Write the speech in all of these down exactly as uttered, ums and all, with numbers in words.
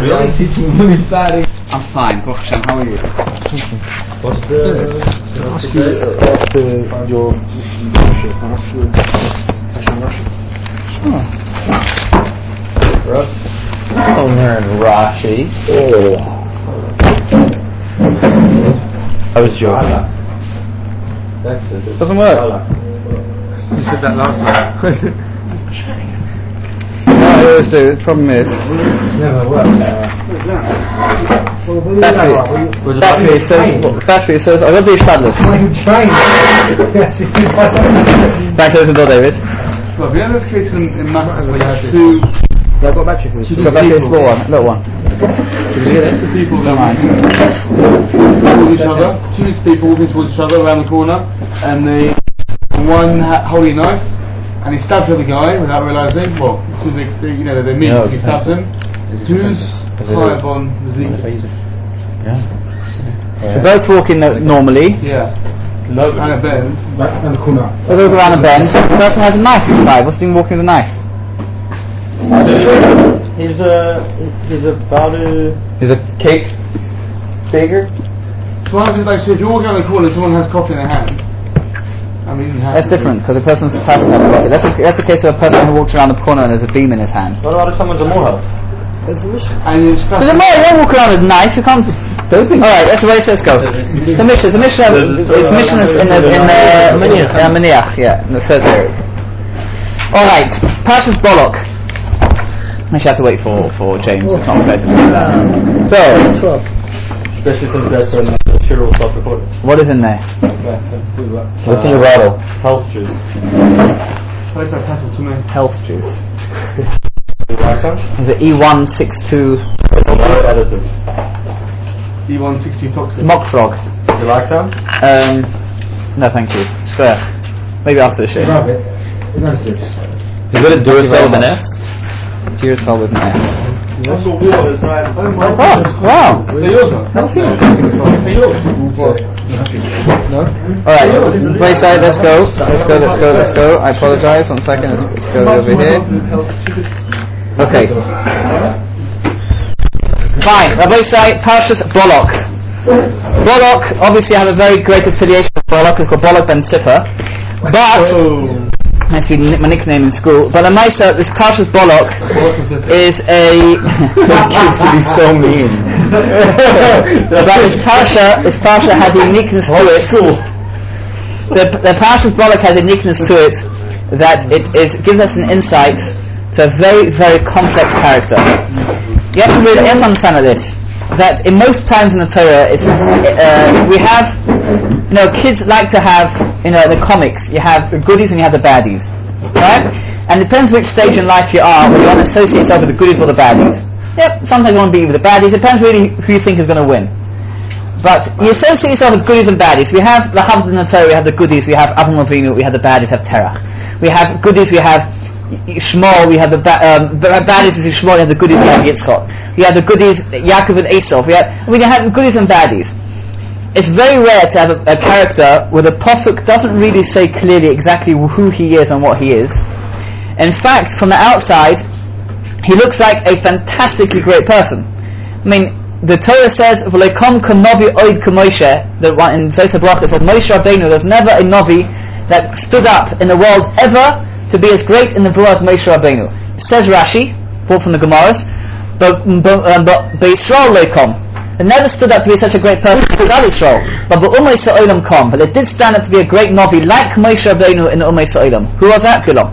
Really? Teaching him his bad. I'm fine, Baruch Hashem, how are you? What's the... Ask you after your Rashi. After Rashi. Oh. Russ? I'll learn Rashi. Oh. I was joking. That's it. Doesn't work. You said that last time. No, it was the problem is Never worked. battery. Battery says battery says I got these paddlers. Back to the door, David. Well, we have this case in, in maths where you have two. Yeah, I've got battery for this. Got battery for one, little one. Two people Don't mind. towards each other. Two people walking towards each other around the corner, and they one ha- holding a knife, and he stabs the other guy without realising. Well, as soon as they, they you know they meet, Yeah, he stabs him. Who's higher on the Yeah. They're both walking no- normally. Yeah. No, and a bend. And the corner. They go around a bend. The person has a knife inside. What's he walking with a knife? He's a he's about a Is a cake baker? So I was like, so if you're walking around the corner and someone has coffee in their hand, I mean, That's different because the person's type of coffee. That's a, that's the case of a person who walks around the corner and there's a beam in his hand. What about if someone's a moha? And you So the more you don't walk around with a knife, you can't. Alright, that's the way it says go. The mission, the mission, the mission is in the in the yeah, Maniach, yeah, in the third period. Alright, Parshas Bolok. I should have to wait for, for James. It's not fair to say that. So, Especially since that's when the Shiro will stop recording. what is in there? What's in your bottle? Health juice. Place that pencil to me. Health juice. You like some? Is it E one sixty-two Additives. E one sixty toxic. Mock Frog? You like some? Um, no, thank you. Spare. Maybe after the show. Grab it. It does this. You've got to do it with an S. Duracell with an S. That's what water is right. Oh, wow. They're yours, man. They're yours. No? Alright, play side, let's go. Let's go, let's go, let's go. I apologize, one second, let's, let's go over here. Okay. Fine, Rabbi Say, Parshas Bolok. Bolok, obviously I have a very great affiliation with Bolok, it's called Bolok Ben Tzippa. But, that's been my nickname in school, but the Maisa, this Parshas Bolok is a... He's so mean. But this Parsha, this Parsha has a uniqueness to it. The, the Parshas Bolok has a uniqueness to it that it is, gives us an insight to a very, very complex character. You have to really you have to understand this, that in most times in the Torah, it's, uh, we have, you know, kids like to have, you know, the comics, you have the goodies and you have the baddies, right? And it depends which stage in life you are, whether you want to associate yourself with the goodies or the baddies. Yep, sometimes you want to be with the baddies, it depends really who you think is going to win. But you associate yourself with goodies and baddies. We have the Havd in the Torah, we have the goodies, we have Avram Avinu, we have the baddies, we have Terach. We have goodies, we have Shmuel, we have the ba- um, baddies is Shmuel, we have the goodies, we have Yitzchak. We have the goodies, Yaakov and Esau. We have, I mean, you have goodies and baddies. It's very rare to have a, a character where the Pasuk doesn't really say clearly exactly who he is and what he is. In fact, from the outside, he looks like a fantastically great person. I mean, the Torah says, "V'leikom kanovi oid k'Moshe." The one in Tosefos Bracha it says, "Moshe Rabbeinu." There's never a novi that stood up in the world ever to be as great in the Torah as Moshe Rabbeinu. Says Rashi, brought from the Gemaras, but but um, but Yisrael leikom. It never stood up to be such a great person as Yisrael. But Ummei Sa'olam kom. But it did stand up to be a great novi like Moshe Rabbeinu in the Ummei Sa'olam. Who was that? Bilam.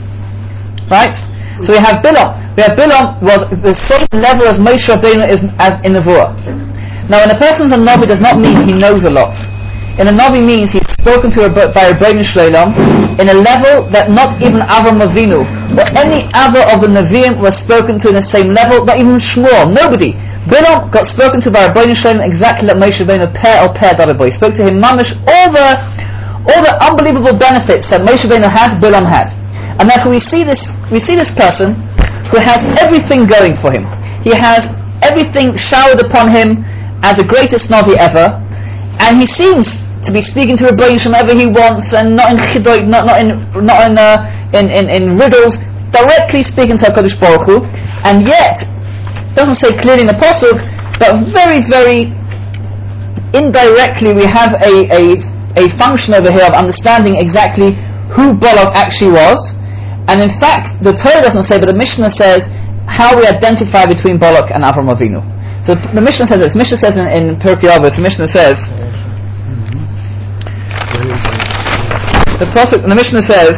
Right? So we have Bilam. We have Bilam was the same level as Moshe Rabbeinu is as in the Nevuah. Now, when a person's a novi, does not mean he knows a lot. In a novi means he's spoken to by Rabbeinu Shloim in a level that not even Avram Avinu or any other of the Nevi'im was spoken to in the same level. Not even Shmuel. Nobody. Bilam got spoken to by Rabbeinu Shloim exactly like Moshe Rabbeinu pair or pair Dadaboy. He spoke to him mamish all the all the unbelievable benefits that Moshe Rabbeinu had, Bilam had. And therefore we see this we see this person who has everything going for him. He has everything showered upon him as the greatest Navi ever, and he seems to be speaking to Rabbeinu Shem whenever he wants, and not in chidoy, not not in not in, uh, in, in in riddles, directly speaking to HaKadosh Baruch Hu. And yet doesn't say clearly in the pasuk, but very, very indirectly we have a, a, a function over here of understanding exactly who Balak actually was. And in fact, the Torah doesn't say, but the Mishnah says how we identify between Balak and Avram Avinu. So the Mishnah says this. Mishnah says in, in Pirkei Avos, the Mishnah says, the pasuk, the Mishnah says,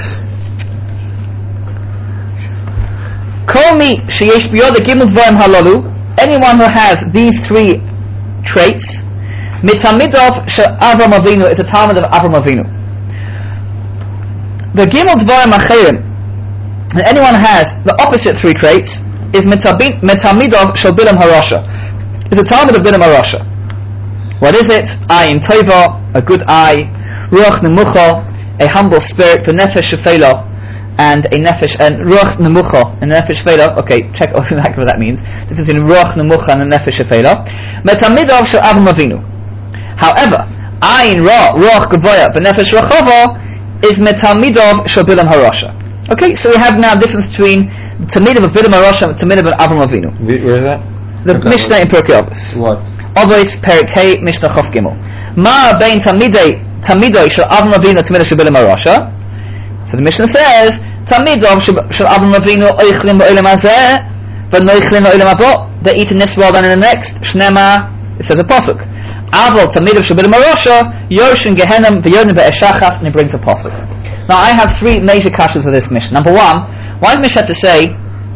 Kol mi sheyesh biyod gimel dvarim halalu, anyone who has these three traits, mitamidov shel Avram Avinu, it's a Talmud of Avram Avinu. The gimel dvarim acherim, and anyone has the opposite three traits, is mitamidov shel Bilam Harasha. It's a Talmud of Bilam Harasha. What is it? Ayin tova, a good eye, ruach nemucha, a humble spirit, v'nefesh shefela, and a nefesh, and ruach nemucha, and nefesh shefela. Okay, check what that means. This is in ruach nemucha and a nefesh shefela. Metamidov shel Avram Avinu. However, ayin ra, ruach gavoya, v'nefesh rachava, is metamidov shel Bilam Harasha. Okay, so we have now a difference between Tamidav of Bilam Harasha and Tamidav of Avram Avinu. Where is that? The okay, Mishnah in Pirkei Avos. What? Avos Perek Hey Mishnah Chof Gimel. Ma bein Tamidei Tamidoi shel Avram Avinu Tamidav shel Bilam Harasha. So the Mishnah says Tamidov shel Avram Avinu oichlin ba'olam hazeh v'noichlin ba'olam habo. They eat in this world and in the next. Shnema. It says a pasuk. Avol Tamidov shel Bilam Harasha Yoshin Gehenim v'Yodin be'eshachas, and he brings a pasuk. Now I have three major kashas with this Mishnah. Number one, why does Mishnah have to say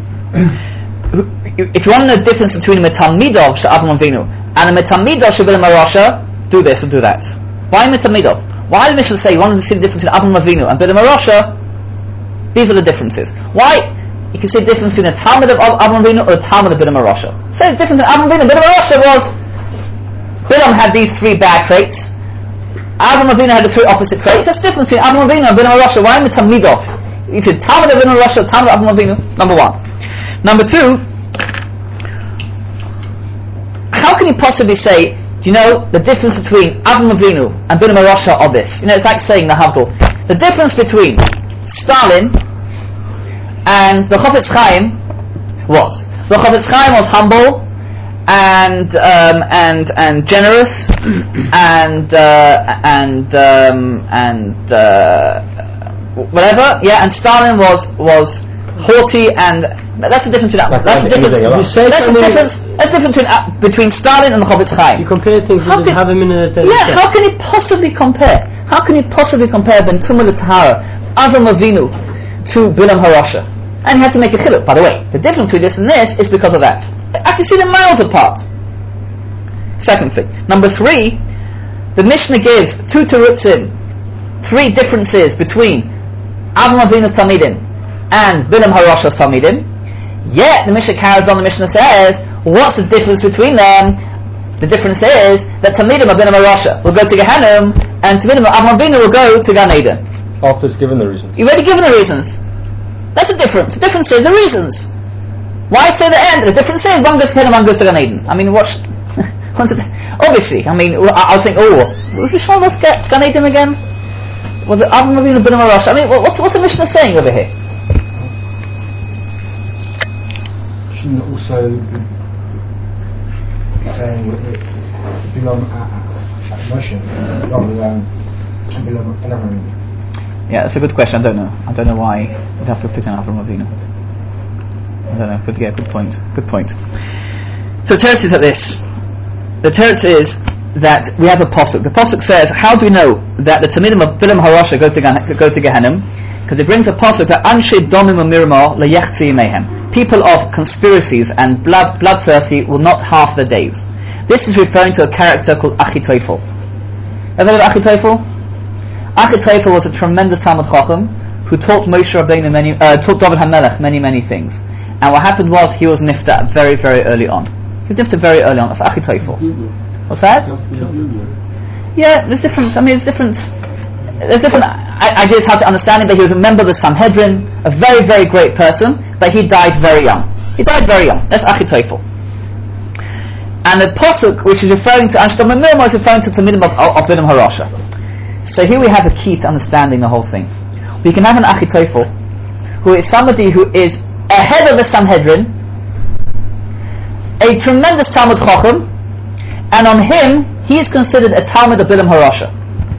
if you want to know the difference between a metamidov shel Avram Avinu and a metamidov shel Bilam Harasha, do this or do that? Why metamidov? Why did Mishnah say you want to see the difference between Avram Avinu and Bilam Harasha? These are the differences. Why? You can see the difference between a Talmud of Avram Avinu or a Talmud of Bilam Harasha. Say the difference between Avram Avinu and Bilam Harasha was Bilam had these three bad traits. Avram Avinu had the three opposite traits. That's the difference between Avram Avinu and Bilam Harasha. Why metamidov? If you're Talmud of Bilam Harasha, Talmud of Avram Avinu. Number one. Number two, how can you possibly say, do you know, the difference between Avram Avinu and Bilam Harasha are this? You know, it's like saying the Havdol. The difference between Stalin and the Chofetz Chaim was the Chofetz Chaim was humble and um, and and generous and uh, and um, and uh, whatever, yeah. And Stalin was was haughty, and that's the difference. Between, like that's the difference. You say that's the difference. That's the difference between, uh, between Stalin and the Chofetz Chaim. You compare things how that can, have them in a yeah. How can you possibly compare? How can you possibly compare Ben Tumah Tahara, Avram Avinu, to Bilam Harasha? And you have to make a chiluk. By the way, the difference between this and this is because of that. I can see them miles apart. Second thing. Number three, the Mishnah gives two terutzim, three differences between Avram Avinu's Talmidim and Bilam Harasha's Talmidim. Yet the Mishnah carries on. The Mishnah says, what's the difference between them? The difference is that Talmidim of Bilam Harasha will go to Gehenna, and Talmidim of Avram Avinu will go to Gan Eden. After it's given the reasons. You've already given the reasons. That's the difference. The difference is the reasons. Why say the end? The difference is one goes to Gehenna, one goes to Gan Eden. I mean, what's obviously, I mean, I'll think, oh, was this one was Gan Eden again? Was it Avram Avinu Bilam Harasha? I mean, what's what's the Mishnah saying over here? Shouldn't it also be saying Bilam at Moshe rather than Bilam at Avram? Yeah, that's a good question. I don't know. I don't know why you'd have to put in Avram Avinu. I don't know. But yeah, good point. Good point. So the teretz is at this. The teretz is that we have a pasuk. The pasuk says, how do we know that the Talmidim of Bilam Harasha go to go to Gehenna? Because it brings a pasuk that Anshe Domim Mirma LeYechzi Mehem. People of conspiracies and blood bloodthirsty will not half their days. This is referring to a character called Achitophel. Ever heard of Achitophel? Achitophel was a tremendous Talmud Chacham who taught Moshe Rabbeinu many, uh, taught David HaMelech many, many things. And what happened was he was nifta very, very early on. He was nifta very early on. That's Achitophel. What's that? Yeah, there's different. I mean, there's different. There's different ideas how to understand it. But he was a member of the Sanhedrin, a very, very great person. But he died very young. He died very young. That's Achitophel. And the pasuk, which is referring to Anshe Domim Mirma, is referring to the Talmidim of, of Bilam Harasha. So here we have a key to understanding the whole thing. We can have an Achitophel who is somebody who is ahead of the Sanhedrin, a tremendous Talmud Chacham, and on him he is considered a Talmud of Bilam HaRasha.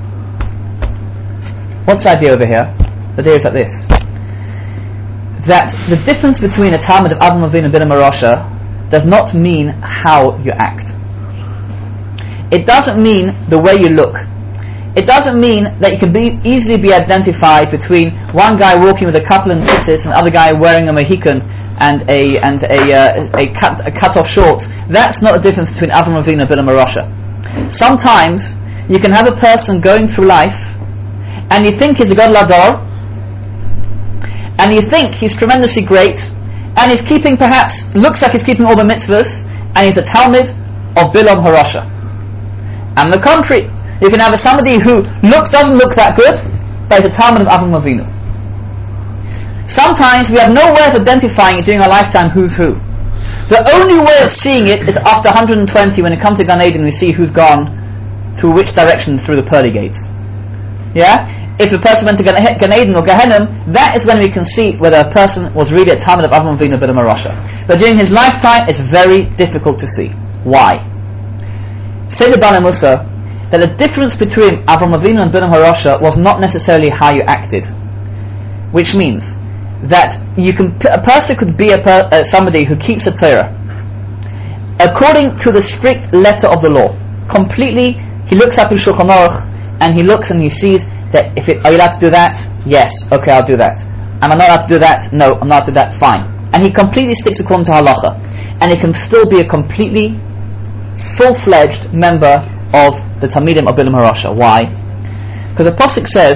What's the idea over here? The idea is like this: that the difference between a Talmud of Avraham Avinu and Bilam HaRasha does not mean how you act. It doesn't mean the way you look. It doesn't mean that you can be easily be identified between one guy walking with a couple of tzitzis and another guy wearing a mohican and a and a uh, a cut a cut off shorts. That's not the difference between Avraham Avinu and Bilam HaRasha. Sometimes you can have a person going through life, and you think he's a Gadol Hador, and you think he's tremendously great, and he's keeping perhaps looks like he's keeping all the mitzvahs, and he's a Talmud of Bilam HaRasha. And the contrary. You can have somebody who look, doesn't look that good, but is a Talmud of Avraham Avinu. Sometimes we have no way of identifying it during our lifetime who's who. The only way of seeing it is after one hundred twenty, when it comes to Gan Eden, we see who's gone to which direction through the pearly gates. Yeah? If a person went to Gan Eden or Gehenna, that is when we can see whether a person was really a Talmud of Avraham Avinu or Bilam HaRasha. But during his lifetime, it's very difficult to see. Why? Say the Bala Musa that the difference between Avraham Avinu and Bilam HaRasha was not necessarily how you acted, which means that you can a person could be a per, uh, somebody who keeps a Torah according to the strict letter of the law. Completely, he looks up in Shulchan Aruch and he looks and he sees that if it, are you allowed to do that? Yes, okay, I'll do that. Am I not allowed to do that? No, I'm not allowed to do that. Fine. And he completely sticks according to halacha, and he can still be a completely full-fledged member of the Talmidim of Bilam HaRasha. Why? Because the Pasuk says,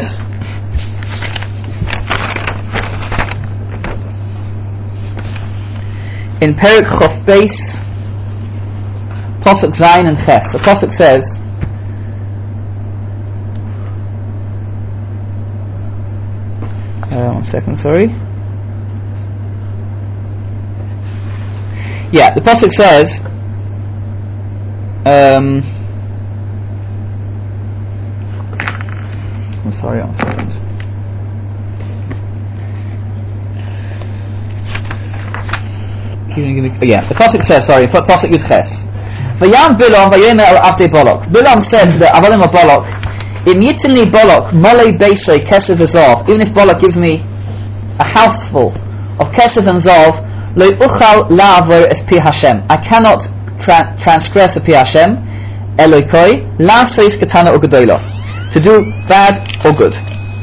in Perek Chof Beis, Pasuk Zayin and Ches, the Pasuk says, uh, one second, sorry. Yeah, the Pasuk says, um, I'm sorry, one second. Give me, give me, oh yeah, the Pasuk says, sorry, Pasuk Yud Ches. Vayam Bilam vayomer al Avdei Bolok. Bilam said to the Avadim of Bolok, Im yitinli Bolok molei beisei kesef v'zav. Even if Bolok gives me a house full of kesef and zav, lo uchal la'avor es pi Hashem. I cannot tra- transgress a pi Hashem. Elokoi la'seis ketana u'gedolah. To do bad or good.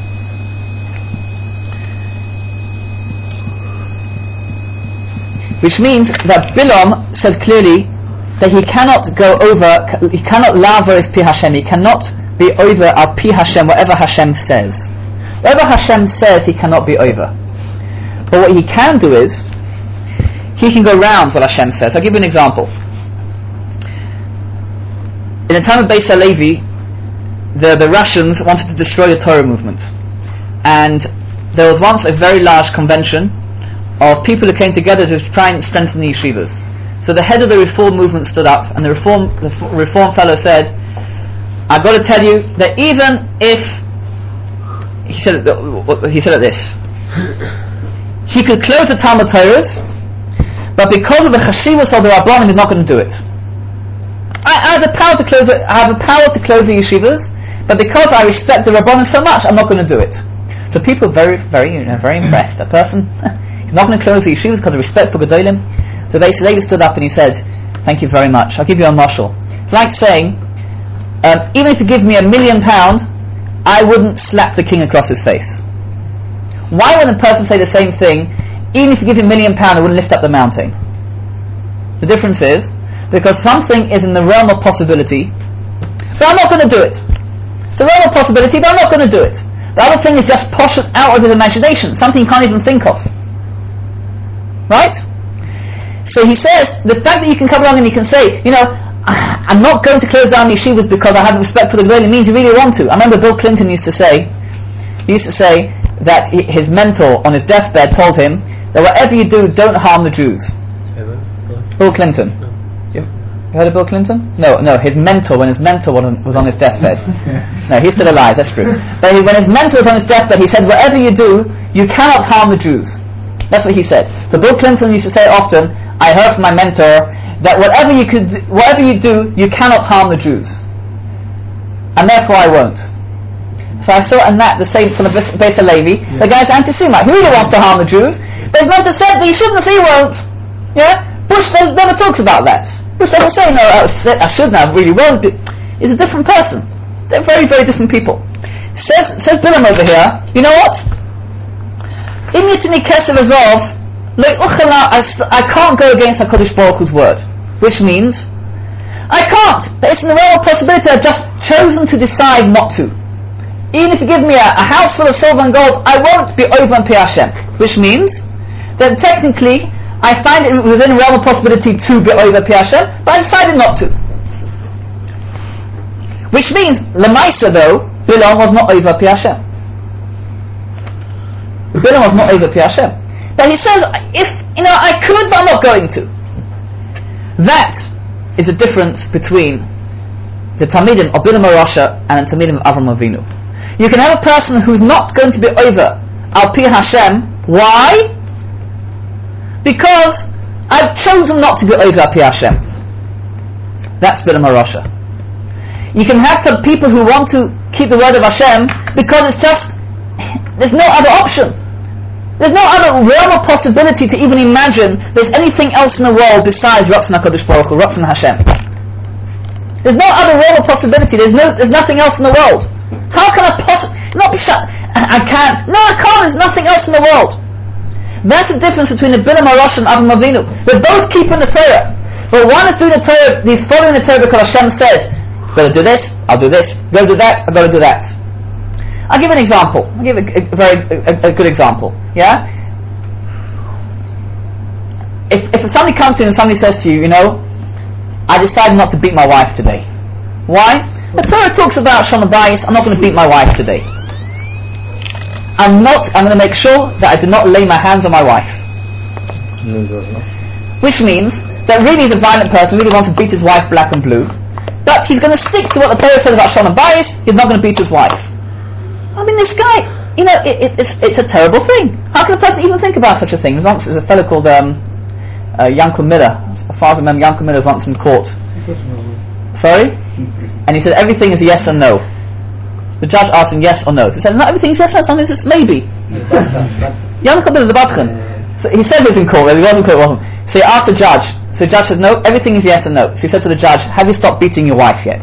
Which means that Bilam said clearly that he cannot go over, he cannot laver his pi Hashem, he cannot be over our pi Hashem, whatever Hashem says. Whatever Hashem says, he cannot be over. But what he can do is, he can go round what Hashem says. I'll give you an example. In the time of Beis HaLevi, The, the Russians wanted to destroy the Torah movement, and there was once a very large convention of people who came together to try and strengthen the yeshivas. So the head of the reform movement stood up, and the reform the reform fellow said, I've got to tell you that even if he said he said it this he could close the Talmud Torahs, but because of the chashivas of the Rabbanim, he's not going to do it. I, I have the power to close it, I have the power to close the yeshivas, but because I respect the Rabbanim so much, I'm not going to do it. So people are very, very, you know, very impressed. A person, he's not going to close the yeshivas because of respect for Gedolim. So they, so they stood up and he said, thank you very much, I'll give you a mashal. It's like saying, um, even if you give me a million pound, I wouldn't slap the king across his face. Why would a person say the same thing, even if you give him a million pound, I wouldn't lift up the mountain? The difference is, because something is in the realm of possibility, but I'm not going to do it. The realm of possibility, but I'm not going to do it. The other thing is just push it out of his imagination, something he can't even think of. Right? So he says, the fact that you can come along and you can say, you know, I'm not going to close down yeshivas because I have respect for the Gedolim, means you really want to. I remember Bill Clinton used to say, he used to say that his mentor on his deathbed told him that whatever you do, don't harm the Jews. Bill Clinton. You heard of Bill Clinton? No, no, his mentor, when his mentor was on, was on his deathbed. No, he's still alive, that's true. But he, when his mentor was on his deathbed, he said, whatever you do, you cannot harm the Jews. That's what he said. So Bill Clinton used to say often, I heard from my mentor that whatever you could, whatever you do, you cannot harm the Jews, and therefore I won't. So I saw in that the same from the Beis Halevi. Yeah. The guy's anti-Semite. He really wants to harm the Jews. There's no dissent that he shouldn't, so he won't. Yeah? Bush never talks about that. Bush doesn't say, no, I shouldn't, I really won't. He's a different person. They're very, very different people. Says, says Bilam over here, you know what? Im yitini keser v'zov, I can't go against HaKadosh Baruch Hu's word. Which means, I can't. But it's in the realm of possibility. I've just chosen to decide not to. Even if you give me a, a house full of silver and gold, I won't be over on Pi Hashem. Which means that technically I find it within the realm of possibility to be over Pi Hashem, but I decided not to. Which means, Lemaisa though, Bilam was not over Pi Hashem. Bilam was not over Pi Hashem. But he says, if, you know, I could, but I'm not going to. That is the difference between the Talmidim of Bilam HaRasha and the Talmidim of Avram Avinu. You can have a person who's not going to be over Al Pi Hashem. Why? Because I've chosen not to be over Al Pi Hashem. That's Bilam HaRasha. You can have some people who want to keep the word of Hashem because it's just, there's no other option. There's no other realm of possibility to even imagine there's anything else in the world besides Ratzon HaKadosh Baruch Hu, Ratzon Hashem. There's no other realm of possibility. There's no, there's nothing else in the world. How can I possibly not be shut? I can't. No, I can't. There's nothing else in the world. That's the difference between the Bilam HaRasha and Avram Avinu. They're both keeping the Torah, but one is doing the Torah. He's following the Torah because Hashem says, "Got to do this. I'll do this. Go do that. I've got to do that." I'll give an example. I'll give a, a, a very a, a good example. Yeah. If if somebody comes to you and somebody says to you, you know, I decided not to beat my wife today. Why? The Torah talks about Shalom Bayis. I'm not going to beat my wife today. I'm not. I'm going to make sure that I do not lay my hands on my wife. Which means that really he's a violent person. Really wants to beat his wife black and blue. But he's going to stick to what the Torah says about Shalom Bayis. He's not going to beat his wife. I mean, this guy. You know, it, it, it's it's a terrible thing. How can a person even think about such a thing? Once there's a fellow called um, uh, Yankel Miller. As far as I remember, Yankel Miller was once in court. Sorry? And he said everything is yes and no. The judge asked him yes or no. He said, not everything is yes and no, sometimes it's maybe. Yankel Miller, the Batchen. So he said he was in court, he wasn't in court, wasn't. So he asked the judge. So the judge said, no, everything is yes and no. So he said to the judge, have you stopped beating your wife yet?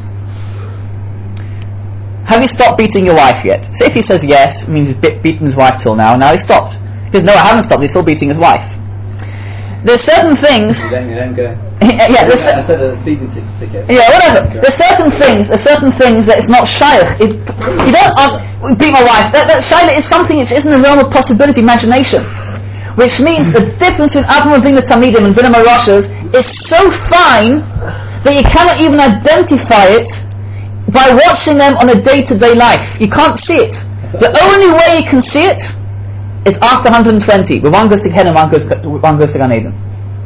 Have you stopped beating your wife yet? So if he says yes, it means he's be- beaten his wife till now, now he's stopped. He says, no, I haven't stopped, he's still beating his wife. There's certain things... You don't, you don't go... yeah, there's I said a speeding t- ticket. Yeah, whatever. There's certain things, there's certain things that it's not shaykh. It, you don't ask, beat my wife. That, that shaykh is something which isn't in the realm of possibility, imagination. Which means the difference between Avram Avinu's Talmidim and Bilam HaRasha's is so fine that you cannot even identify it by watching them on a day-to-day life. You can't see it. The only way you can see it is after one hundred twenty, where one goes to Gehenna and one goes, one goes to Gan Eden.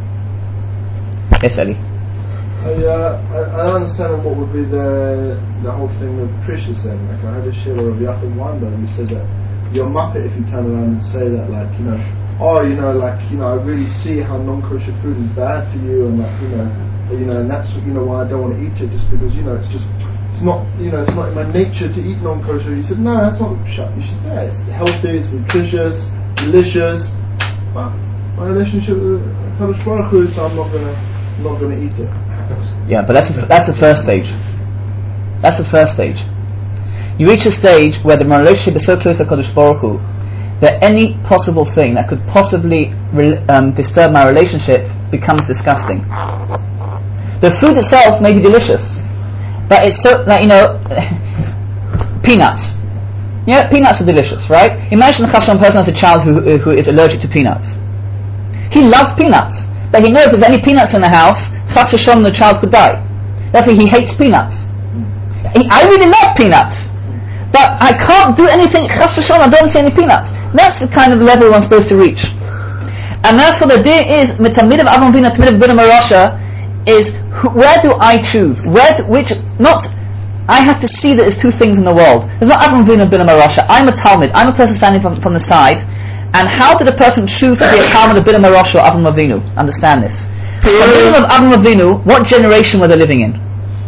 Yes, Eli. I, uh, I, I don't understand what would be the the whole thing with Precious then. Like, I had a share of Yaakov Weinberg who said that you're a muppet if you turn around and say that, like, you know, oh, you know, like, you know, I really see how non-kosher food is bad for you, and like, you know, you know, and that's, you know, why I don't want to eat it, just because, you know, it's just, it's not, you know, it's not in my nature to eat non-kosher. He said, no, that's not shut. You should say it's healthy, it's nutritious, delicious. But my relationship with Kadosh Baruch Hu is, so I'm not gonna, I'm not gonna eat it. Yeah, but that's a, that's the first stage. That's the first stage. You reach a stage where the relationship is so close to Kadosh Baruch Hu that any possible thing that could possibly re- um, disturb my relationship becomes disgusting. The food itself may be delicious, but it's so, like, you know, peanuts. Yeah, peanuts are delicious, right? Imagine a Chashan person has a child who who is allergic to peanuts. He loves peanuts, but he knows if there's any peanuts in the house, Chas v'shalom, the child could die. Therefore, he hates peanuts. He, I really love peanuts, but I can't do anything. Chas v'shalom, I don't see any peanuts. That's the kind of level I'm supposed to reach. And therefore, the idea is, with Talmid of Avram Avinu, Talmid of Bilam HaRasha, is wh- where do I choose? Where do, which not? I have to see that there's two things in the world. There's not Avram Avinu and Bilam HaRasha. I'm a Talmid. I'm a person standing from, from the side. And how did a person choose to be a Talmid of Bilam HaRasha or Avram Avinu? Understand this. Talmidim of Avraham Avinu, what generation were they living in?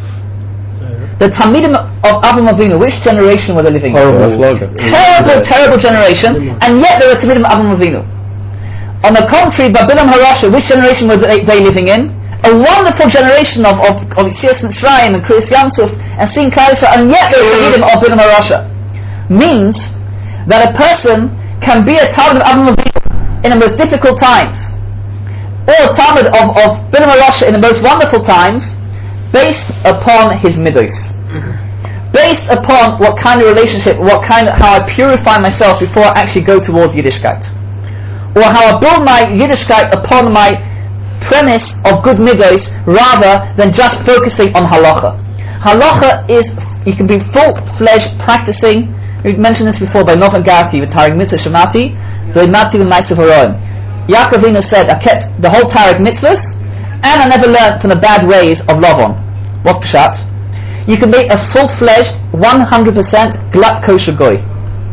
The Talmidim of Avraham Avinu, which generation were they living in? Horrible. Terrible, terrible generation, and yet they were Talmidim of Avraham Avinu. On the contrary, Babilam Harasha, which generation were they, they living in? A wonderful generation of of of Yitzias Mitzrayim and Kriyas Yamsuf and seeing Klal Yisrael, and yet they were Talmidim of Babilam Harasha. Means that a person can be a Talmid of Avraham Avinu in the most difficult times, or a Talmid of of Babilam Harasha in the most wonderful times, based upon his midos, based upon what kind of relationship, what kind of, how I purify myself before I actually go towards Yiddishkeit, or how I build my Yiddishkeit upon my premise of good midos rather than just focusing on halacha. Halacha is, you can be full-fledged practicing. We mentioned this before by Novan Gati with Tarig Mitzvah Shemati, the Mati with Ma'asav Haroim. Yaakov Avinu said, I kept the whole Tarig Mitzvahs, and I never learned from the bad ways of Lavan. What's Pshat? You can be a full-fledged, one hundred percent glut kosher goy.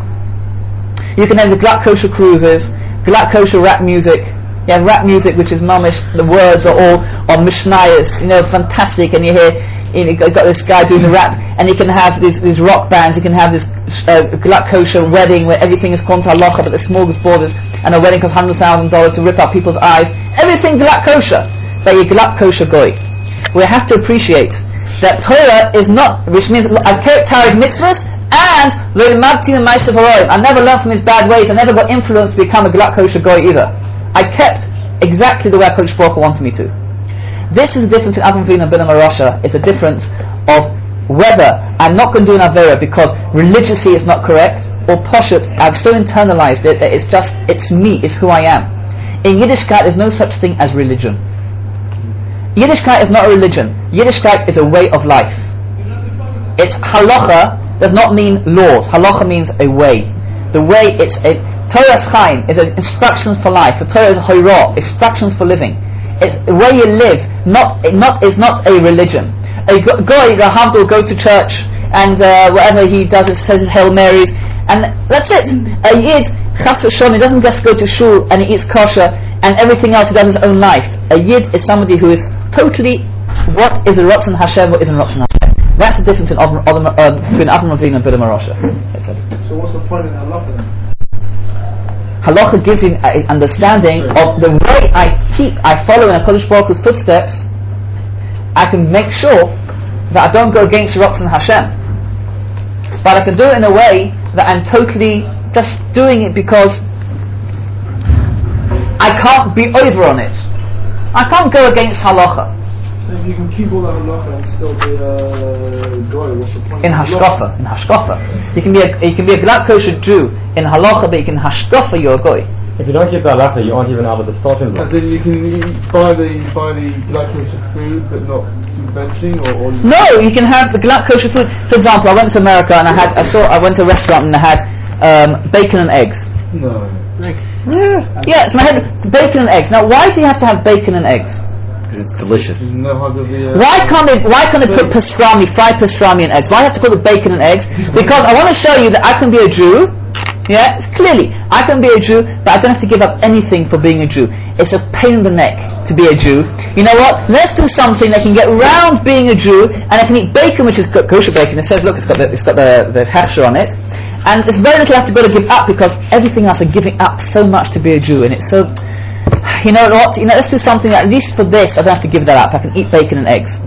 You can have the glut kosher cruises, glut kosher rap music. You have rap music which is mamish, the words are all on Mishnayos, you know, fantastic, and you hear, you know, you've got this guy doing the rap, and you can have these, these rock bands, you can have this uh, glut kosher wedding where everything is gone to halacha, but the smorgasbord is, and a wedding costs one hundred thousand dollars to rip out people's eyes. Everything's glut kosher. But you glut kosher goy. We have to appreciate that Torah is not, which means I kept Tarig mitzvahs and lo limadti ma'asav haroim. I never learned from his bad ways. I never got influenced to become a glut kosher goy either. I kept exactly the way Kodesh Baruch Hu wanted me to. This is the difference in Avraham Avinu and Babilam Harasha. It's a difference of whether I'm not going to do an avera because religiously it's not correct, or poshut, I've so internalized it that it's just, it's me, it's who I am. In Yiddishkeit there's no such thing as religion. Yiddishkeit is not a religion. Yiddishkeit is a way of life. It's halacha does not mean laws. Halacha means a way. The way, it's a Torah's chaim, is instructions for life. The Torah is hoirah, instructions for living. It's the way you live. Not, not is not a religion. A goy, a havdol, goes to church and uh, whatever he does, it says Hail Marys, and that's it. A yid, chas v'shon, he doesn't just go to shul and he eats kosher and everything else he does his own life. A yid is somebody who is totally, what is a Ratzon Hashem, what isn't Ratzon Hashem. That's the difference in Avram, uh, between Avraham Avinu and Babilam Harasha. So what's the point in halacha then? Halacha gives you an understanding of the way I keep, I follow in a Kodesh Baruch Hu's footsteps. I can make sure that I don't go against Ratzon Hashem, but I can do it in a way that I'm totally just doing it because I can't be over on it. I can't go against halacha. So if you can keep all that halacha and still be a goy, what's the point? In hashkafa, in hashkafa, you can be a you can be a glut kosher Jew in halacha, but you can hashkafa you're a goy. If you don't keep the halacha, you aren't even out of the starting block. Then you can buy the buy the glut kosher food, but not keep benching, or, or no, you can have the glut kosher food. For example, I went to America and I had I saw I went to a restaurant and I had um, bacon and eggs. No. Yeah, yeah. So I had bacon and eggs. Now, why do you have to have bacon and eggs? It's delicious. No hug of the, uh, why can't they? Why can't they put pastrami, fried pastrami and eggs? Why have to put the bacon and eggs? Because I want to show you that I can be a Jew. Yeah, clearly I can be a Jew, but I don't have to give up anything for being a Jew. It's a pain in the neck to be a Jew. You know what? Let's do something that can get round being a Jew, and I can eat bacon, which is kosher bacon. It says, look, it's got the it's got the the hechsher on it. And there's very little I have to go to give up because everything else I'm giving up so much to be a Jew, and it's so. You know what? You know, let's do something at least for this. I don't have to give that up. I can eat bacon and eggs.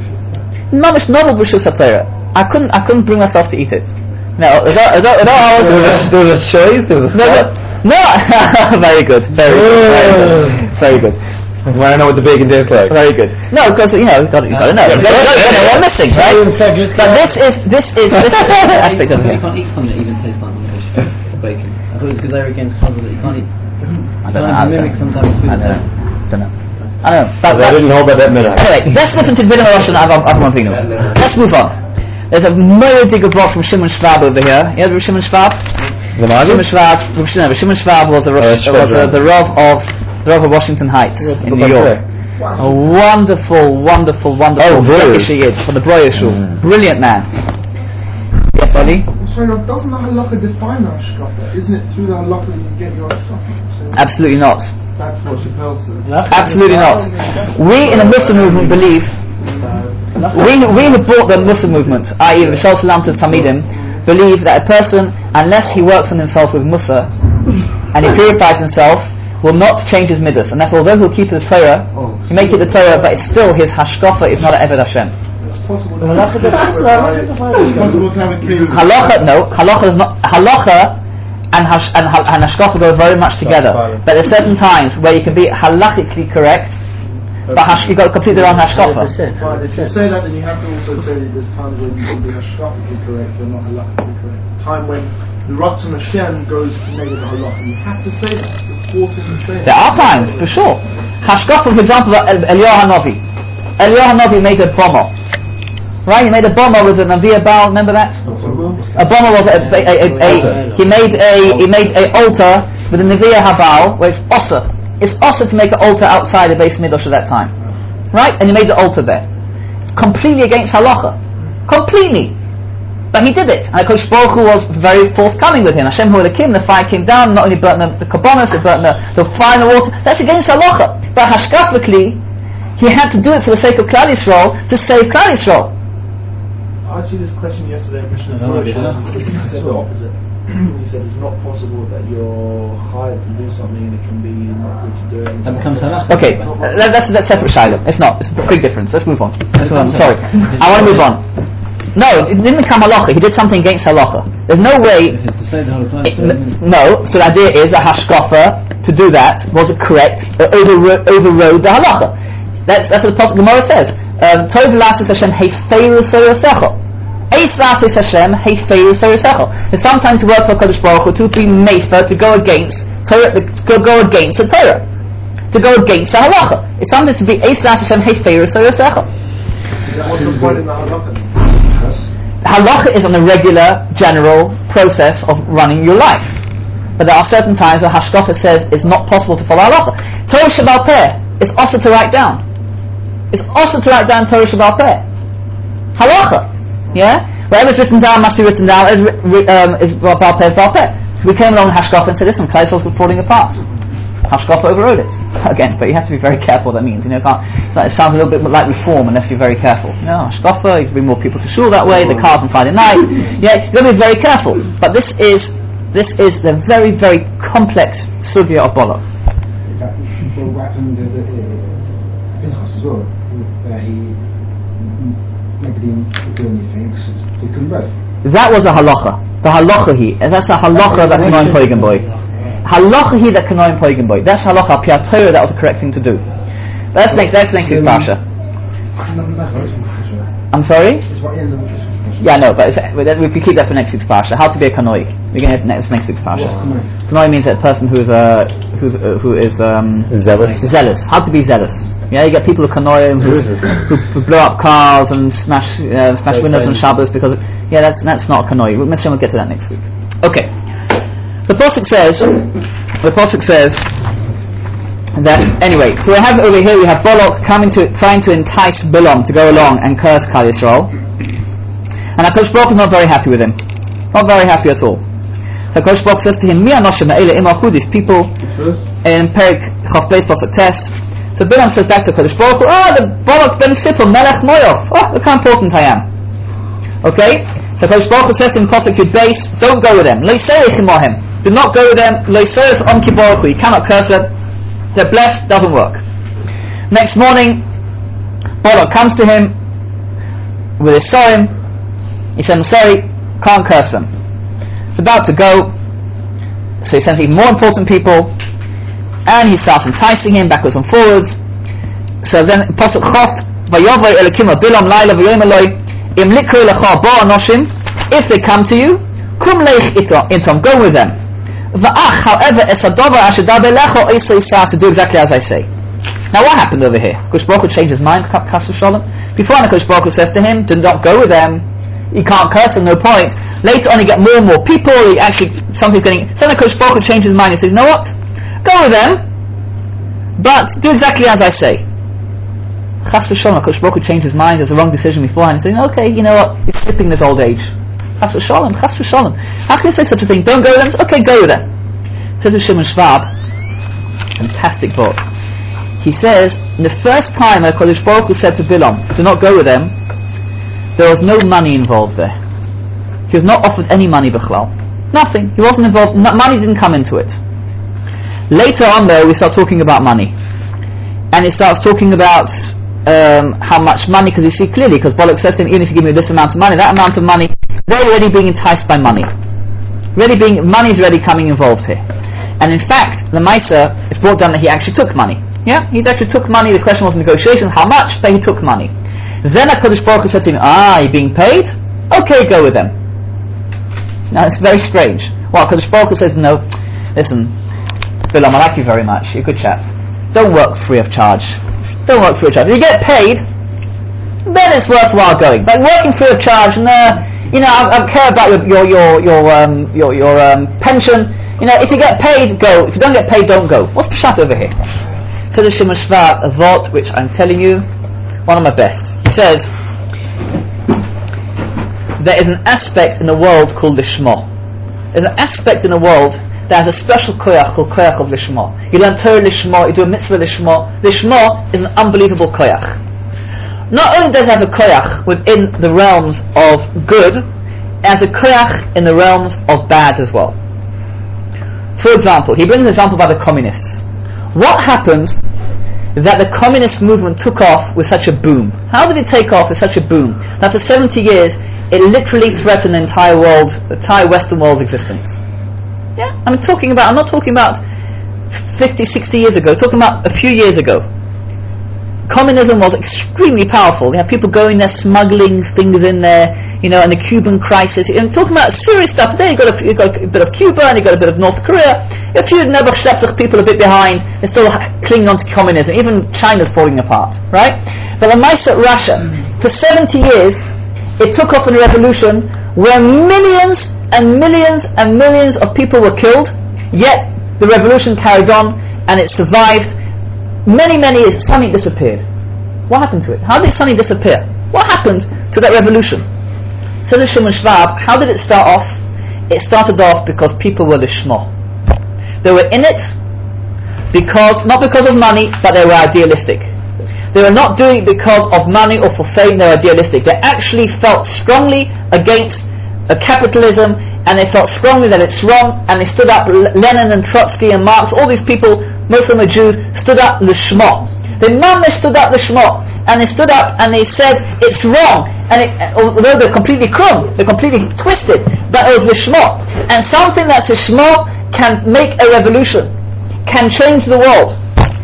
No, it's novel b'shus hatayra. I couldn't. I couldn't bring myself to eat it. No, is that, is that, is that how I was? There was a choice. There was a no, no, no. Very good. Very good. Very good. Very good. I want to know what the bacon tastes like. Very good. No, because you know, you've got, you've got to know. You've got to know, you know what I'm missing, right? But this is this is this is the aspect of it. You can't eat something that even tastes like bacon. I thought it was because they were against colour that you can't eat. I don't know. You mimic some type of food. I don't know. Don't know. I don't know. But, I didn't know about that minute. Anyway, that's the difference between Babilam Harasha and Avraham Avinu. Let's move on. There's a murder block from Shimon Schwab over here. You know Shimon Schwab? The Magi? Shimon Schwab. No, Shimon Schwab was the uh, was the, the Rav of the Rav of Washington Heights yeah, in New York. Wow. A wonderful, wonderful, wonderful oh, British for the Breuer Shul. Mm. Brilliant man. Yes, Oli? Sorry, no, doesn't the halacha define the hashkafa? Isn't it through the halacha that you get your hashkafa? Absolutely not. That's what Chappelle said. Absolutely not. We in the Muslim movement believe, we, we who brought the Muslim movement, that is. Rishal Salam's Tamidim, believe that a person, unless he works on himself with Musa, and he purifies himself, will not change his midas. And therefore, although he'll keep the Torah, he may keep the Torah, but it's still his hashkafa is not an Eved Hashem. Halacha, no, halacha is not, halacha and hash, and, and hashkafa go very much together. But there are certain times where you can be halachically correct, but hash, you got completely wrong hashkafa. If you say that, then you have to also say that there's times when you can be hashkafically correct, but not halachically correct. A time when the Ratzon Hashem goes to negative halacha, you have to say that. It's forcing the saying. There are times, for sure. Hashkafa, for example, Eliyahu Hanavi. Eliyahu Hanavi made a bomber. Right, he made a bomber with a Naviya Baal. Remember that? A bomber was a, a, a, a, a he made a he made a altar with a Naviya Habal where it's osir. It's osir to make an altar outside the base midrash at that time, right? And he made the altar there. It's completely against halacha, completely. But he did it, and Hakadosh Baruch Hu was very forthcoming with him. Hashem Hu Elokim, the fire came down, not only burnt the, the kabbanos, it burnt the, the fire and the water. That's against halacha. But hashkafically, he had to do it for the sake of Klal Yisrael, to save Klal Yisrael. I asked you this question yesterday, Krishna. No, no, you no. said the opposite. You said it's not possible that you're hired to do something and it can be not good to do it. That becomes halal. Okay, that, that's that's separate shiloh. It's not. It's a big difference. Let's move on. Let's move on. Sorry, I want to move on. No, it didn't become halacha. He did something against halacha. There's no way. If it's to say the whole time, It, n- no, so the idea is a hashkafa to do that was it correct, uh, over, overrode the halacha. That's, that's what the Pasuk Gemara says. Tov lasis Hashem heiferu soyosecho. Eis lasis Hashem heiferu soyosecho. It's sometimes to work for Kadosh Baruch Hu to be mefer, to go against Torah, to go against the Torah, to go against the halacha. It's something to be Eis lasis Hashem heiferu soyosecho. What's the point in the halacha? Halacha is on a regular, general process of running your life. But there are certain times where Hashkafa says it's not possible to follow halacha. Torah Shabbat Peh, it's also to write down. It's also to write down Torah Shabbat Peh. Halacha. Yeah? Whatever's written down must be written down, is, um, is Baal Peh, Baal Peh. We came along with Hashkafa and said, listen, Klal Yisrael's falling apart. Hashkafa overrode it. Again, but you have to be very careful what that means. You know, can't, it's like, it sounds a little bit like reform unless you're very careful. You know, Hashkafa, you can bring more people to shul that way, the cars on Friday night. Yeah, you've got to be very careful. But this is this is the very, very complex sugya of Bolok. Exactly. What happened to Pinchas as well, where he maybe didn't do anything, he couldn't both. That was a halacha. The halacha he, and that's a halacha that Kanoim Poigan boy. Halacha he that Kanoim Poigan boy. That's halacha Pia Torah, that was the correct thing to do. That's next. That's next week's parsha. I'm sorry. Yeah, no, but it's, if we keep that for next week's parsha, how to be a Kanoik. We're going to next next week's parsha. Kanoik means a person who is uh, who's uh, who is um, zealous. Zealous. How to be zealous. Yeah, you get people who Kanoim who, who, who blow up cars and smash uh, smash windows on Shabbos because of, yeah, that's that's not a Kanoik. We'll get to that next week. Okay. The Pasuk says, the Pasuk says that anyway. So we have over here we have Bolok coming to trying to entice Bilam to go along and curse Klal Yisrael. And HaKadosh Baruch is not very happy with him. Not very happy at all. So HaKadosh Baruch says to him, Mi anoshim ha'ele imachu, these people, in Perik Chav Beis Pasuk Tes. So Bilam says back to HaKadosh Baruch Hu, oh, the Balak ben Sippa, Melech Moyov. Oh, look how important I am. Okay? So HaKadosh Baruch Hu says in Pasuk Yud Beis, don't go with them. Lo yiserich imohem. Do not go with them. Lo yiserich om ki Baruch Hu. You cannot curse them. They're blessed, doesn't work. Next morning, Balak comes to him with his soim. He said, I'm sorry, can't curse them. It's about to go, so he sends even more important people, and he starts enticing him backwards and forwards. So then, Pasuk Chaf, Vayover Elokim Bilam Laila Vayom Eloi, Im Likru Lecha Bo Anoshim, if they come to you, Kum Leich Itom, go with them. Va'ach, however, Esadova Ashadabe Lecho Isa Isa, to do exactly as I say. Now what happened over here? Kosh Baruch Hu changed his mind, Chas v'Sholem. Before Kosh Baruch Hu says to him, do not go with them. You can't curse them, no point. Later on you get more and more people, you actually, something's getting, suddenly Kosh Baruch Hu changes his mind and says, you know what? Go with them, but do exactly as I say. Chas v'Sholem, Kosh Baruch Hu changed his mind, it was a wrong decision beforehand, and saying, okay, you know what, he's skipping this old age. Chas v'Sholem, Chas v'Sholem. How can you say such a thing? Don't go with them? Okay, go with them. Says to Shimon Schwab, Fantastic book. He says, the first time HaKadosh Baruch Hu said to Bilam, do not go with them, there was no money involved there. He was not offered any money, Bichlal. Nothing. He wasn't involved. No, money didn't come into it. Later on, though, we start talking about money. And it starts talking about um, how much money, because you see clearly, because Balak says to him, even if you give me this amount of money, that amount of money, they're already being enticed by money. Really being, money is already coming involved here. And in fact, the Maisa, it's brought down that he actually took money. Yeah, he actually took money. The question was negotiations, how much, but he took money. Then HaKadosh Baruch Hu said to him, ah, you're being paid? Okay, go with them. Now it's very strange. Well, HaKadosh Baruch Hu says, no, listen, Bilam, I like you very much, you're a good chap. Don't work free of charge. Don't work free of charge. If you get paid, then it's worthwhile going. But working free of charge, nah, you know, I, I care about your your your your um, your, your um, pension. You know, if you get paid, go. If you don't get paid, don't go. What's Pshat over here? To the Shimon Shvat, a vault which I'm telling you, one of my best. He says, there is an aspect in the world called Lishma. There's an aspect in the world that has a special koyach called koyach of Lishma. You learn Torah Lishma, you do a mitzvah Lishma. Lishma is an unbelievable koyach. Not only does it have a koyach within the realms of good, it has a koyach in the realms of bad as well. For example, he brings an example about the communists. What happened that the communist movement took off with such a boom? How did it take off with such a boom? That for seventy years, it literally threatened the entire world, the entire Western world's existence. Yeah, I'm talking about, I'm not talking about fifty, sixty years ago, I'm talking about a few years ago. Communism was extremely powerful. You have people going there smuggling things in there, you know, and the Cuban crisis. And talking about serious stuff. Today you've got, a, you've got a bit of Cuba and you've got a bit of North Korea. A few Nebuchadnezzar people a bit behind. They're still clinging on to communism. Even China's falling apart, right? But the Maisa Russia, for seventy years, it took off in a revolution where millions and millions and millions of people were killed. Yet the revolution carried on and it survived. Many, many years, suddenly disappeared. What happened to it? How did it suddenly disappear? What happened to that revolution? So the Shimon Shvab, how did it start off? It started off because people were lishma. They were in it because, not because of money, but they were idealistic. They were not doing it because of money or for fame, they were idealistic. They actually felt strongly against uh, capitalism, and they felt strongly that it's wrong, and they stood up. Lenin and Trotsky and Marx, all these people, most of them are Jews, stood up lishma. The Mama stood up lishma, and they stood up and they said it's wrong. And it, although they're completely krum, they're completely twisted, but it was lishma. And something that's lishma can make a revolution, can change the world.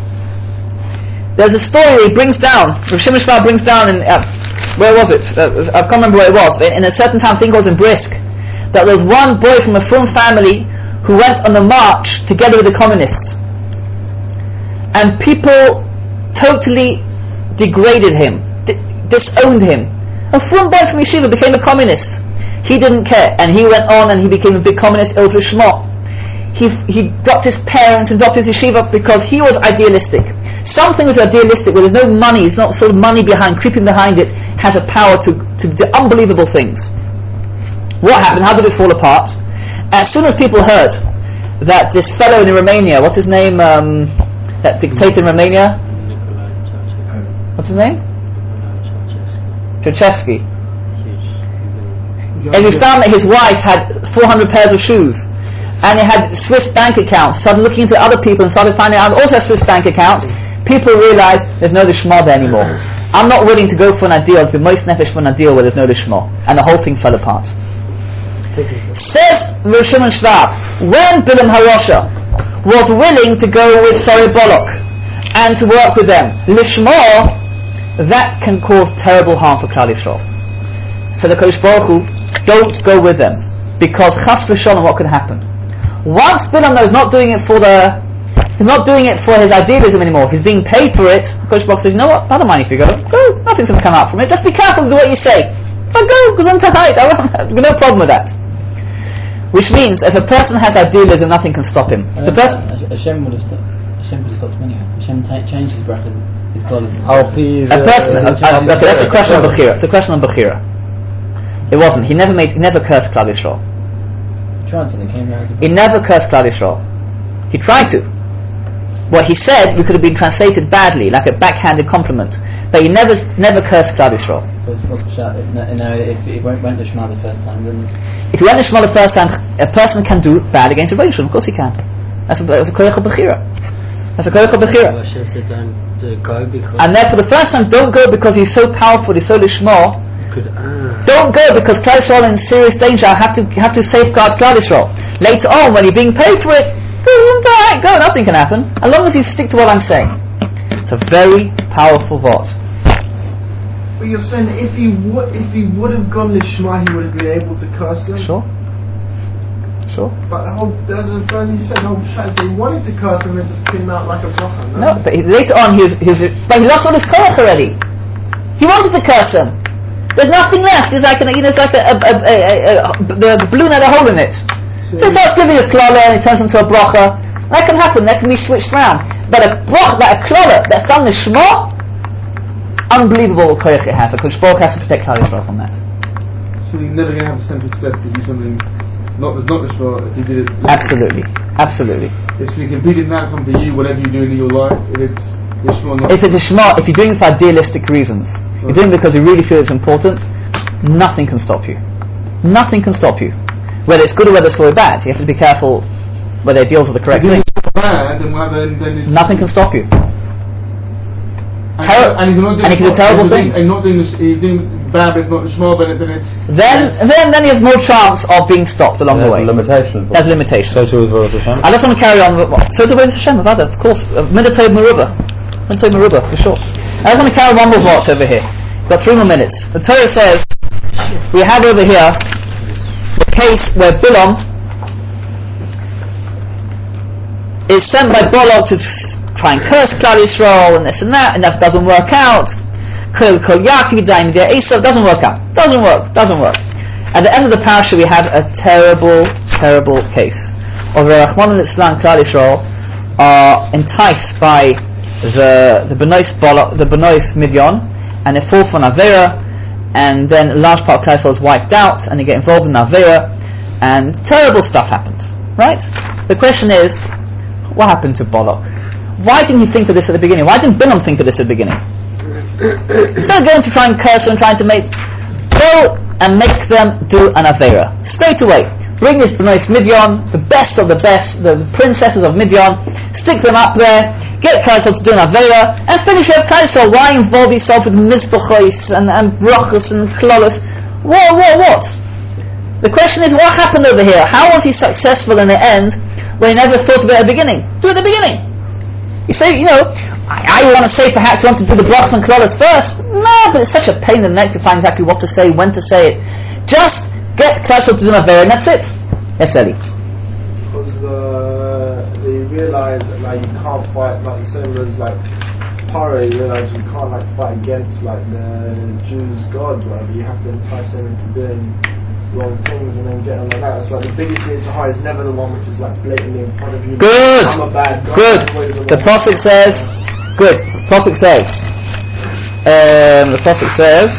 There's a story he brings down. Rav Shimon Shvab brings down in uh, where was it? Uh, I can't remember where it was. In, in a certain town, I think it was in Brisk. That there was one boy from a Frum family who went on the march together with the communists, and people totally degraded him, di- disowned him. A Frum boy from Yeshiva became a communist. He didn't care, and he went on and he became a big communist. It was Lishma. He he dropped his parents and dropped his yeshiva because he was idealistic. Something that's idealistic, where there's no money, it's not sort of money behind, creeping behind it, has a power to, to do unbelievable things. What happened? How did it fall apart? As soon as people heard that this fellow in Romania, what's his name, um, that dictator in Romania? What's his name? Ceausescu. And we found that his wife had four hundred pairs of shoes, and he had Swiss bank accounts. Started looking into other people and started finding out also Swiss bank accounts. People realised there's no lishma there anymore. I'm not willing to go for an ideal, to be most nefesh for an ideal where there's no lishma, and the whole thing fell apart. Says Rav Shimon Shvab, when Bilam Harosha was willing to go with Sari Bolok and to work with them, lishma, that can cause terrible harm for Klal Yisrael. So the Kodesh Baruch Hu, don't go with them, because chas v'sholom, what could happen? Once Bilam is not doing it for the, he's not doing it for his idealism anymore. He's being paid for it. Kodesh Baruch Hu says, you know what? I don't mind if you go. Go. Nothing's going to come out from it. Just be careful with what you say. But go, because I'm tight. I have no problem with that. Which means, if a person has idealism, nothing can stop him. The person, Hashem would have stopped. Hashem would have stopped him anyway. Hashem t- changed his bracket, his clothes. Oh, please. A person. Uh, uh, okay, that's a question of Bechira. It's a question of Bechira. It wasn't. He never made. He never cursed Klal Yisrael. He tried to, and it came out. He never cursed Klal Yisrael. He tried to. What he said we could have been translated badly, like a backhanded compliment. But he never never cursed Klal Yisrael. What's, what's Pshat? If, no, no, if he went, went Lishma the first time, then... If he went Lishma the first time, a person can do bad against a Rebbeinu Shalom. Of course he can. That's a koyach b'chira. That's a koyach b'chira. Hashem said don't uh, go because... And therefore the first time, don't go because he's so powerful, he's so Lishma. Could, ah. Don't go because Klal Yisrael is in serious danger. I have to have to safeguard Klal Yisrael. Later on, when you're being paid for it, go, go, nothing can happen. As long as you stick to what I'm saying. It's a very powerful vote. But you're saying that if he would, if he would have gone Lishma, he would have been able to curse them. Sure. Sure. But the whole, as he said, the whole Pshat is they wanted to curse him and it just came out like a bracha. No, no but he, later on, he was, he was, but he lost all his koyach already. He wanted to curse him. There's nothing left. It's like an, you know, it's like a, a, a, a, a, a the balloon had a hole in it. So he starts giving a klala and it turns into a bracha. That can happen. That can be switched around. But a bracha, that a klala that's done the shema, unbelievable koyach it has. A Kodesh Baruch has to protect Klal Yisrael from that. So you're never going to have a central success to do something. Not there's not the shema if you did it. Absolutely, absolutely. It's the competing outcome for you, whatever you're doing in your life. If it's the shema, not if it's a shema, if you're doing it for idealistic reasons, you're doing it because you really feel it's important, nothing can stop you. Nothing can stop you. Whether it's good or whether it's really bad, you have to be careful whether it deals with the correct thing. Bad, then, then, then nothing can stop you. And, Ter- and, and you can do terrible things. And not doing, you're doing bad, but it's not the shema, but then it's... Then, then, then you have more chance of being stopped along the way. Limitation. There's limitations. So too with Vodas Hashem. I just want to carry on with what? So too with Vodas Hashem, of course. Meditay Meruba. Meditay Meruba, for sure. I just want to carry one more watch over here. Got three more minutes. The Torah says, we have over here the case where Bilam is sent by Balak to try and curse Klal Yisrael and this and that, and that doesn't work out. Kol Kol Yaakov Yidayim Yidei Esav doesn't work out. Doesn't work. Doesn't work. At the end of the parasha, we have a terrible, terrible case of Rachmana litzlan Klal Yisrael are enticed by the the Benois Balak, the Benois Midian, and they fall for an Avera, and then a large part of Klal Yisrael is wiped out, and they get involved in Avera, and terrible stuff happens. Right? The question is, what happened to Balak? Why didn't he think of this at the beginning? Why didn't Bilam think of this at the beginning? Instead of going to try and curse them, trying to make, go and make them do an Avera. Straight away. Bring this Benois Midian, the best of the best, the princesses of Midian, stick them up there, get Klal Yisrael to do an Avera, and finish up Klal Yisrael. Why involve yourself with mizbechois and, and brachos and klolos? What, what, what? The question is, what happened over here? How was he successful in the end when he never thought of it at the beginning? Do it at the beginning. You say, you know, I, I want to say perhaps you want to do the brachos and klolos first. No, but it's such a pain in the neck to find exactly what to say, when to say it. Just get Klal Yisrael to do an Avera, and that's it. Yes, Eli. Because uh, they realise that like you can't fight, like the same as like Paro, you realise you can't like fight against like the Jews' God, right? You have to entice them into doing wrong things and then get them like that. It's like the biggest Yitzhak is never the one which is like blatantly in front of you. Good. I'm a bad guy. Good. The Pasuk says. Good. The Pasuk says. Um, the Pasuk says.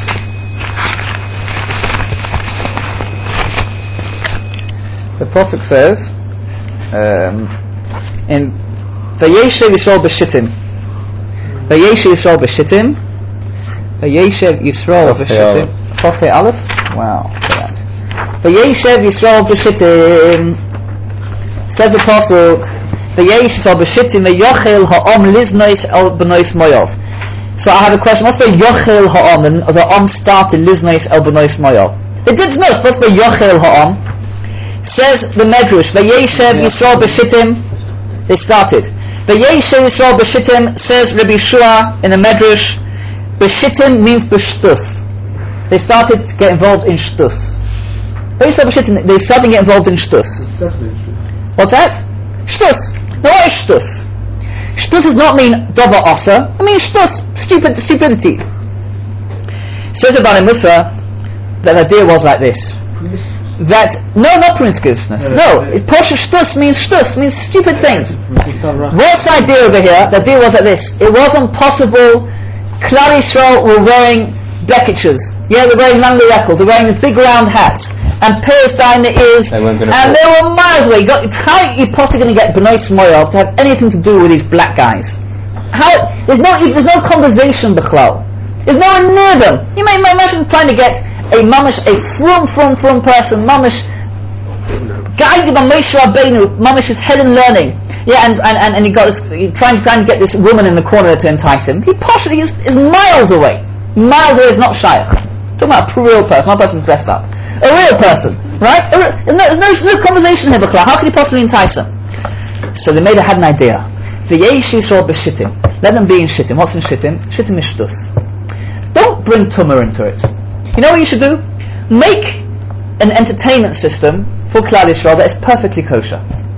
The Pasuk says. Um, in Vayeshev Yisrael b'Shittim. Vayeshev Yisrael b'Shittim. Vayeshev Yisrael b'Shittim. Chofei Aleph. Wow. Look at that. Vayeshev Yisrael b'Shittim. Says the Pasuk. Vayeshev b'Shittim veYochel ha'om liznois el b'nois moyov. So I have a question. What's the Yochel ha'om? The, the om started liznois el b'nois moyov. The good news. What's the Yochel ha'om? Says the Medrash. Vayeshev Yisrael b'Shittim. They started. Vayeshev Yisrael b'Shittim says Rabbi Shua in the Medrash. B'Shittim means b'shtus. They started to get involved in shtus. They started to get involved in shtus. What's that? Shtus. Now what is shtus? Shtus does not mean dova osa. It means shtus, stupid, stupidity. Says about Musa that the idea was like this. That, no, not promiscuousness. No, Posha shtus means shtus, means stupid things. What's the idea over here? The idea was like this. It wasn't possible. Klal Yisrael were wearing bekitches. Yeah, they're wearing langli records. They're wearing these big round hats. and pears down the ears, They weren't gonna and fall. they were miles away. You got, how are you possibly going to get B'nai Smoyov to have anything to do with these black guys? How? There's no, there's no conversation, B'chlal. There's no one near them. You may imagine trying to get a mamish, a from, from, from person, mamish, guided by Moshe Rabbeinu, mamish's head and learning. Yeah, and and and, and he got this, he trying trying to get this woman in the corner to entice him. He partially is, is miles away. Miles away is not shaykh. Talking about a real person, not a person dressed up. A real person, right? A real, there's, no, there's, no, there's no conversation here, B'chlal. How could he possibly entice him? So they made a, had an idea. V'yesh Yisrael b'shittim. Let them be in shittim. What's in shittim? Shittim is shtus. Don't bring tumor into it. You know what you should do? Make an entertainment system for Klal Yisrael that is perfectly kosher.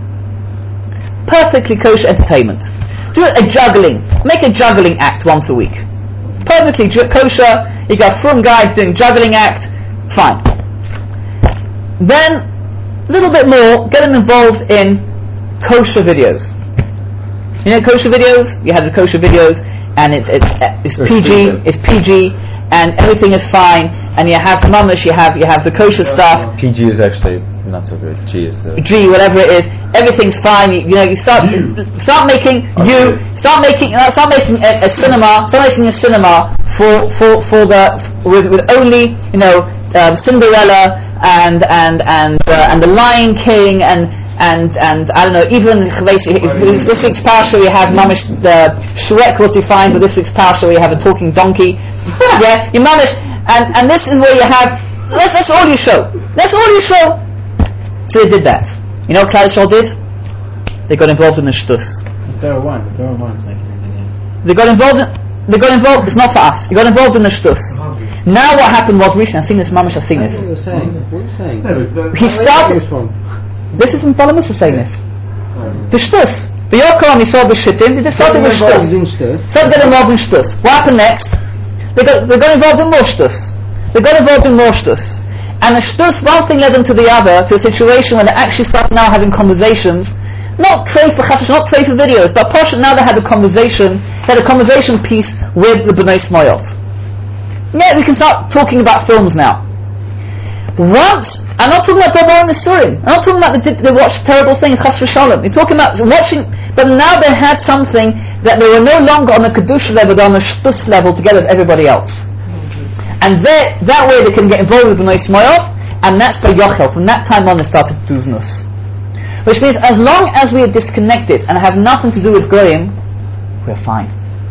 Perfectly kosher entertainment. Do a juggling. Make a juggling act once a week. Perfectly ju- kosher. You got a frum guy doing juggling act. Fine. Then, a little bit more, get them involved in kosher videos. You know kosher videos? You have the kosher videos, and it's it's, it's P G. It's P G, and everything is fine. And you have mamish. You have you have the kosher stuff. P G is actually not so good. G is the G, whatever it is, everything's fine. You, you know, you start you. start making you start making uh, start making a, a cinema, start making a cinema for for for the with, with only you know um, Cinderella and and and uh, and the Lion King and and and I don't know, even this week's parasha we have mamish the Shrek what defined, but this week's parasha we have a talking donkey. Yeah, you mamish, and and this is where you have that's that's all you show. That's all you show. So they did that. You know what Klal Yisrael did? They got involved in the shtus. There are one. There are one making anything else. They got involved. In, they got involved. It's not for us. They got involved in the shtus. Now what happened was recently. I've seen this. Mamish, I've seen this. What are you saying? What are you saying? He started. This is from Balamus is saying this. The shtus. The Yokoram he saw the shittim. They started with shtus. Started getting involved in shtus. What happened next? They got they got involved in more shtus. They got involved in more shtus. And the shtus, one thing led them to the other, to a situation where they actually start now having conversations, not tray for chassash, not tray for videos, but Posh, now they had a conversation, they had a conversation piece with the B'nai Smoyov. Yeah, we can start talking about films now. Once, I'm not talking about Dobar and Isurim, I'm not talking about they, they watched terrible things, chas v'shalom, we're talking about watching, but now they had something that they were no longer on the Kedusha level, but on the shtus level together with everybody else. And that that way they can get involved with B'nai Smoyov, and that's by Yochel. From that time on they started to do znus. Which means as long as we are disconnected and have nothing to do with Goyim, we're fine.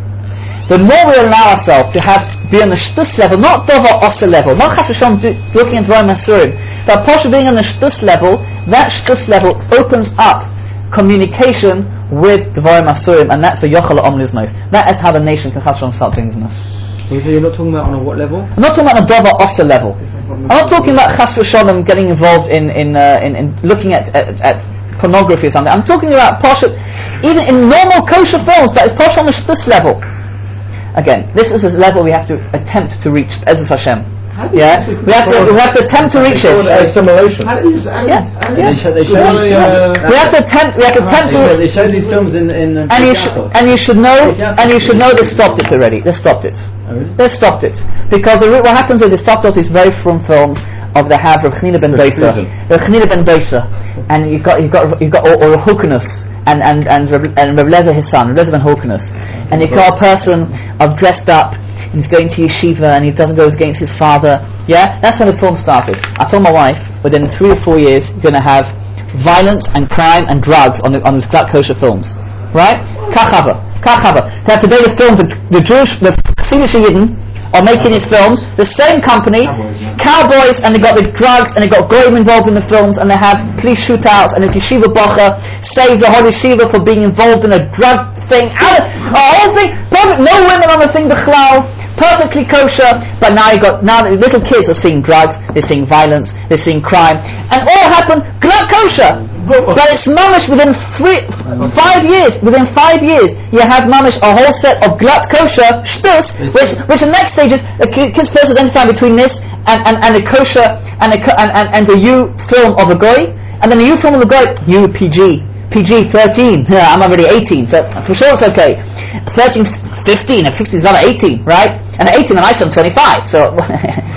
The more we allow ourselves to have be on the shtus level, not Dover Osa level, not Chas v'Shalom looking at Dvarim Asurim, but Posha being on the shtus level, that shtus level opens up communication with Dvarim Asurim, and that's for Yochel Om Liznos. That is how the nation can Chas v'Shalom start doing znus. So you're not talking about on a what level? I'm not talking about a Dover Osa level. I'm not talking about Chas v'Shalom getting involved in in, uh, in in looking at, at at pornography or something. I'm talking about Posh, even in normal kosher films, but it's Posh on the shtus level. Again, this is a level we have to attempt to reach. Ezras Hashem. Yeah, we have to we have to attempt to reach it. Assimilation. Yeah, yeah. They show, they show these, uh, We have to attempt. We have to attempt to. They show these films in in. Uh, And you should and you should know and you should know they stopped it already. They stopped it. Oh, really? They stopped it because the, what happens is they stopped all these very frum films of the have Reb Chanina ben Dosa, Reb Chanina ben Dosa, and you've got you've got you've got or, or Hukanus and and and Reb, and Reb Lezer his son, Reb Lezer ben Hukanus, and you've got a person of dressed up and he's going to yeshiva and he doesn't go against his father. Yeah, that's how the film started. I told my wife within three or four years you're going to have violence and crime and drugs on the, on these Glat kosher films, right? Kachava, kachava. Now today the films, the, the Jewish, the Chassidish Yidden are making these films. The same company, cowboys, and they got the drugs, and they got goyim involved in the films, and they have police shootouts, and this yeshiva bacher saves a whole yeshiva for being involved in a drug thing. A whole thing, perfect, no women on the thing, the chlal, perfectly kosher. But now you got now the little kids are seeing drugs, they're seeing violence, they're seeing crime, and all happened Glat kosher. But it's mamish within three, five years. Within five years, you have mamish a whole set of Glat kosher shtus, which, which the next stage is the kids first identify between this and and, and the kosher and the and, and, and the U film of a goy, and then the U film of a goy, U P G, P G thirteen. Yeah, I'm already eighteen, so for sure it's okay. thirteen, fifteen, and fifteen is another eighteen, right? And eighteen and I am twenty-five, so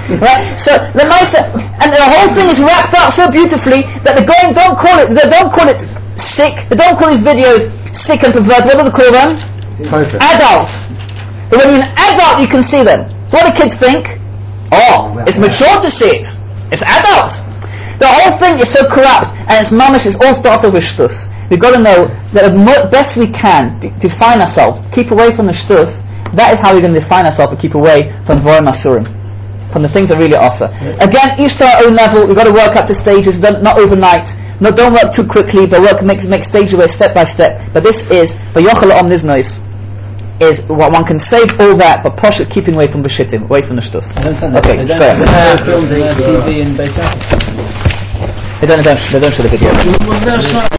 Right? So the Maisa, and the whole thing is wrapped up so beautifully that the going don't call it, they don't call it sick, they don't call these videos sick and perverse, what do they call them? Perfect. Adult. But when you're an adult you can see them. So what do kids think? Oh, it's mature to see it. It's adult. The whole thing is so corrupt, and it's mamish, it all starts off with shtus. We've got to know that the mo- best we can de- define ourselves, keep away from the shtus. That is how we're going to define ourselves and keep away from Dvorim Asurim, from the things that really are. Again, each to our own level. We've got to work up the stages, don't, not overnight. No, don't work too quickly, but work make make stage away step by step. But this is Vayochel Om Niznois. Is what one can save all that, but posh it keeping away from Beshittim, away from the shtus. Okay, They don't fair. film the T V in Beis Yaakov. They don't, they don't, they don't show the video.